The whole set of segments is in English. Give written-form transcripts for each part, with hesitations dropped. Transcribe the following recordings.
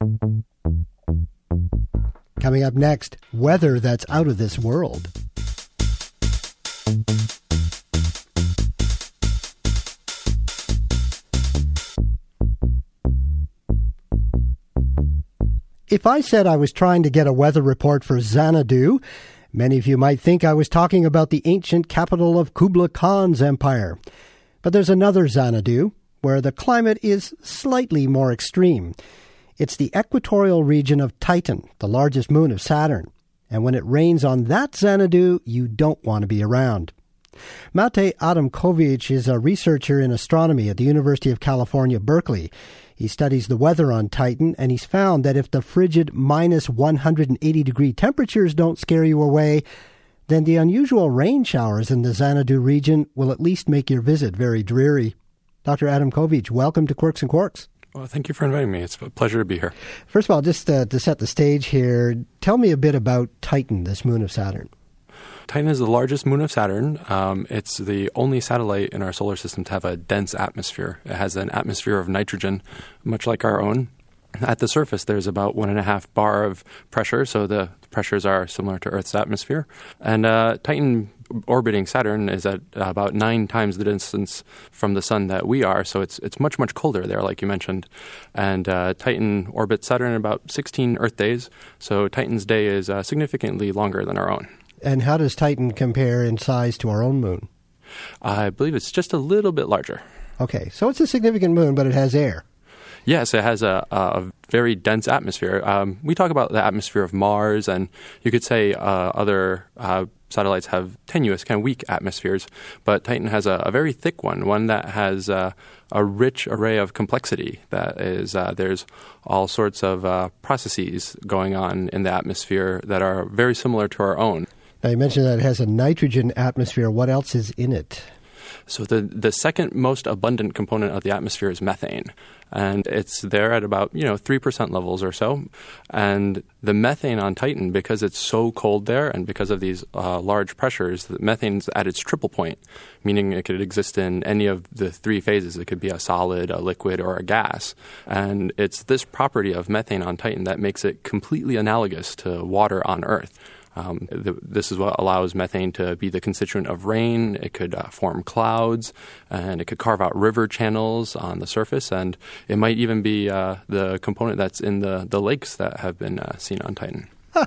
Coming up next, weather that's out of this world. If I said I was trying to get a weather report for Xanadu, many of you might think I was talking about the ancient capital of Kublai Khan's empire. But there's another Xanadu, where the climate is slightly more extreme. It's the equatorial region of Titan, the largest moon of Saturn. And when it rains on that Xanadu, you don't want to be around. Mate Adamkovic is a researcher in astronomy at the University of California, Berkeley. He studies the weather on Titan, and he's found that if the frigid minus 180-degree temperatures don't scare you away, then the unusual rain showers in the Xanadu region will at least make your visit very dreary. Dr. Adamkovic, welcome to Quirks and Quarks. Well, thank you for inviting me. It's a pleasure to be here. First of all, just to set the stage here, tell me a bit about Titan, this moon of Saturn. Titan is the largest moon of Saturn. It's the only satellite in our solar system to have a dense atmosphere. It has an atmosphere of nitrogen, much like our own. At the surface, there's about 1.5 bar of pressure, so the pressures are similar to Earth's atmosphere. And Titan orbiting Saturn is at about 9 times the distance from the sun that we are, so it's much, much colder there, like you mentioned. And Titan orbits Saturn in about 16 Earth days, so Titan's day is significantly longer than our own. And how does Titan compare in size to our own moon? I believe it's just a little bit larger. Okay, so it's a significant moon, but it has air. Yes, it has a very dense atmosphere. We talk about the atmosphere of Mars, and you could say other satellites have tenuous, kind of weak atmospheres, but Titan has a very thick one that has a rich array of complexity. That is, there's all sorts of processes going on in the atmosphere that are very similar to our own. Now, you mentioned that it has a nitrogen atmosphere. What else is in it? So the second most abundant component of the atmosphere is methane. And it's there at about, 3% levels or so. And the methane on Titan, because it's so cold there and because of these large pressures, the methane's at its triple point, meaning it could exist in any of the 3 phases. It could be a solid, a liquid, or a gas. And it's this property of methane on Titan that makes it completely analogous to water on Earth. This is what allows methane to be the constituent of rain. It could form clouds, and it could carve out river channels on the surface, and it might even be the component that's in the lakes that have been seen on Titan.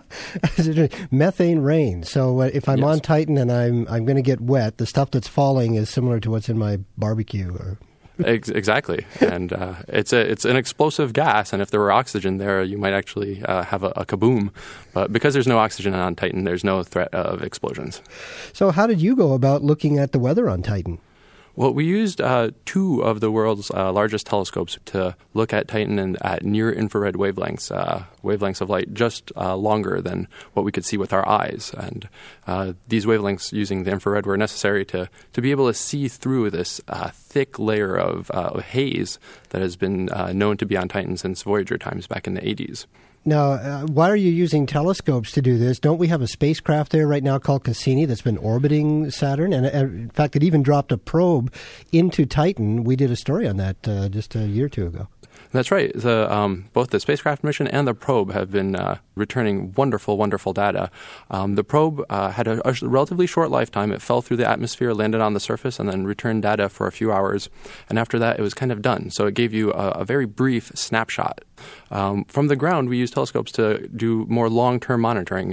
Methane rain. So if I'm on Titan and I'm going to get wet, the stuff that's falling is similar to what's in my barbecue or... Exactly, and it's an explosive gas, and if there were oxygen there, you might actually have a kaboom. But because there's no oxygen on Titan, there's no threat of explosions. So how did you go about looking at the weather on Titan? Well, we used 2 of the world's largest telescopes to look at Titan and at near-infrared wavelengths of light just longer than what we could see with our eyes. And these wavelengths using the infrared were necessary to be able to see through this thick layer of haze that has been known to be on Titan since Voyager times back in the 80s. Now, why are you using telescopes to do this? Don't we have a spacecraft there right now called Cassini that's been orbiting Saturn? And in fact, it even dropped a probe into Titan. We did a story on that just a year or 2 ago. That's right. Both the spacecraft mission and the probe have been returning wonderful, wonderful data. The probe had a relatively short lifetime. It fell through the atmosphere, landed on the surface, and then returned data for a few hours. And after that, it was kind of done. So it gave you a very brief snapshot. From the ground, we use telescopes to do more long-term monitoring.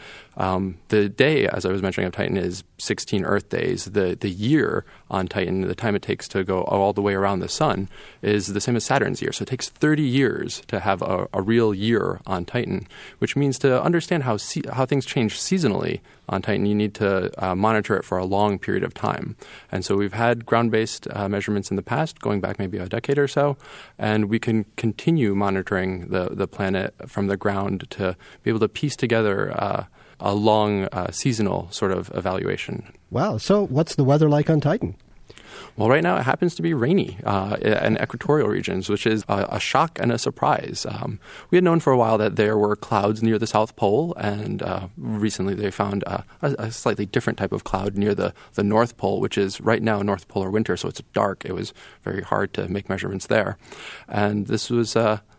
The day, as I was mentioning, of Titan is 16 Earth days. The year on Titan, the time it takes to go all the way around the sun, is the same as Saturn's year. So it takes 30 years to have a real year on Titan, which means to understand how things change seasonally on Titan, you need to monitor it for a long period of time. And so we've had ground-based measurements in the past, going back maybe a decade or so, and we can continue monitoring the planet from the ground to be able to piece together a long seasonal sort of evaluation. Wow. So what's the weather like on Titan? Well, right now it happens to be rainy in equatorial regions, which is a shock and a surprise. We had known for a while that there were clouds near the South Pole, and recently they found a slightly different type of cloud near the North Pole, which is right now North Polar winter, so it's dark. It was very hard to make measurements there. And this was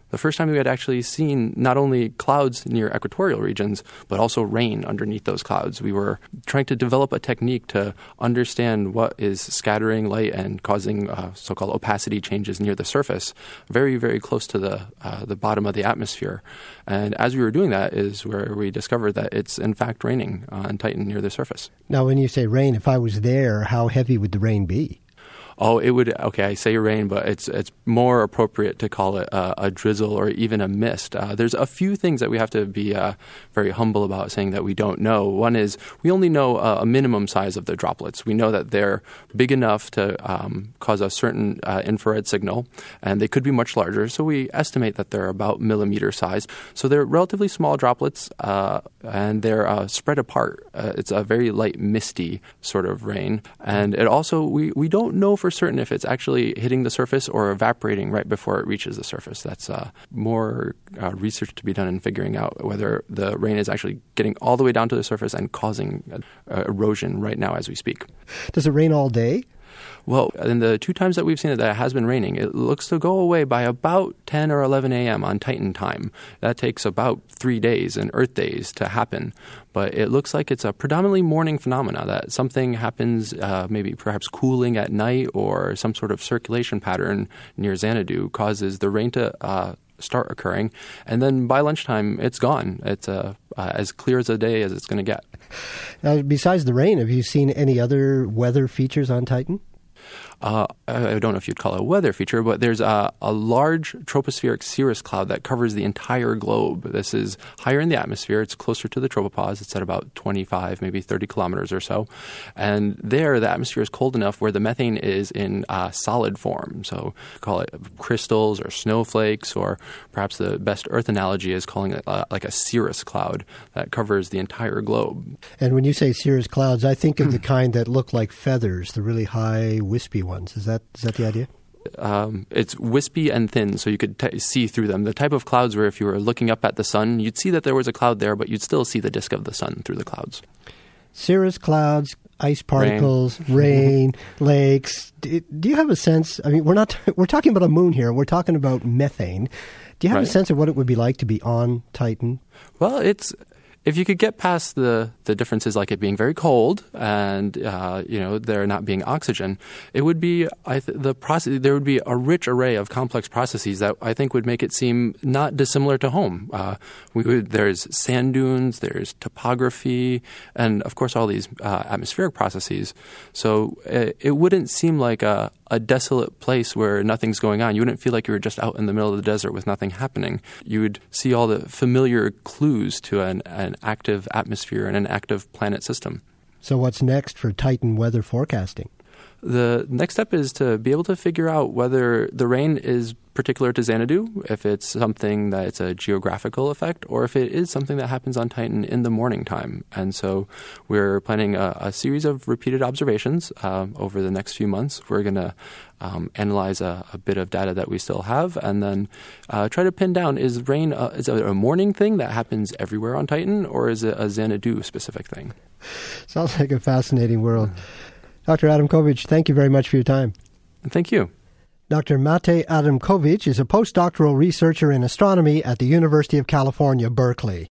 the first time we had actually seen not only clouds near equatorial regions, but also rain underneath those clouds. We were trying to develop a technique to understand what is scattering light and causing so-called opacity changes near the surface, very, very close to the bottom of the atmosphere. And as we were doing that is where we discovered that it's in fact raining on Titan near the surface. Now, when you say rain, if I was there, how heavy would the rain be? Oh, it would, okay, I say rain, but it's more appropriate to call it a drizzle or even a mist. There's a few things that we have to be very humble about saying that we don't know. One is we only know a minimum size of the droplets. We know that they're big enough to cause a certain infrared signal, and they could be much larger. So we estimate that they're about millimeter size. So they're relatively small droplets, and they're spread apart. It's a very light, misty sort of rain. And it also, we don't know for certain if it's actually hitting the surface or evaporating right before it reaches the surface. That's more research to be done in figuring out whether the rain is actually getting all the way down to the surface and causing erosion right now as we speak. Does it rain all day? Well, in the 2 times that we've seen that it has been raining, it looks to go away by about 10 or 11 a.m. on Titan time. That takes about 3 days and Earth days to happen. But it looks like it's a predominantly morning phenomena, that something happens, maybe perhaps cooling at night or some sort of circulation pattern near Xanadu causes the rain to start occurring. And then by lunchtime, it's gone. It's as clear as a day as it's going to get. Now, besides the rain, have you seen any other weather features on Titan? I don't know if you'd call it a weather feature, but there's a large tropospheric cirrus cloud that covers the entire globe. This is higher in the atmosphere. It's closer to the tropopause. It's at about 25, maybe 30 kilometers or so. And there, the atmosphere is cold enough where the methane is in solid form. So call it crystals or snowflakes, or perhaps the best Earth analogy is calling it like a cirrus cloud that covers the entire globe. And when you say cirrus clouds, I think of the kind that look like feathers, the really high, wispy ones. Is that the idea? It's wispy and thin, so you could see through them. The type of clouds where if you were looking up at the sun, you'd see that there was a cloud there, but you'd still see the disk of the sun through the clouds. Cirrus clouds, ice particles, rain, lakes. Do you have a sense? I mean, we're talking about a moon here. We're talking about methane. Do you have a sense of what it would be like to be on Titan? Well, if you could get past the differences like it being very cold and there not being oxygen, it would be there would be a rich array of complex processes that I think would make it seem not dissimilar to home. There's sand dunes, there's topography, and of course all these atmospheric processes. So it wouldn't seem like a desolate place where nothing's going on. You wouldn't feel like you were just out in the middle of the desert with nothing happening. You would see all the familiar clues to an active atmosphere and an active planet system. So what's next for Titan weather forecasting? The next step is to be able to figure out whether the rain is particular to Xanadu, if it's something that it's a geographical effect, or if it is something that happens on Titan in the morning time. And so we're planning a series of repeated observations over the next few months. We're going to analyze a bit of data that we still have, and then try to pin down, is rain is it a morning thing that happens everywhere on Titan, or is it a Xanadu-specific thing? Sounds like a fascinating world. Dr. Adamkovich, thank you very much for your time. Thank you. Dr. Mate Adamkovich is a postdoctoral researcher in astronomy at the University of California, Berkeley.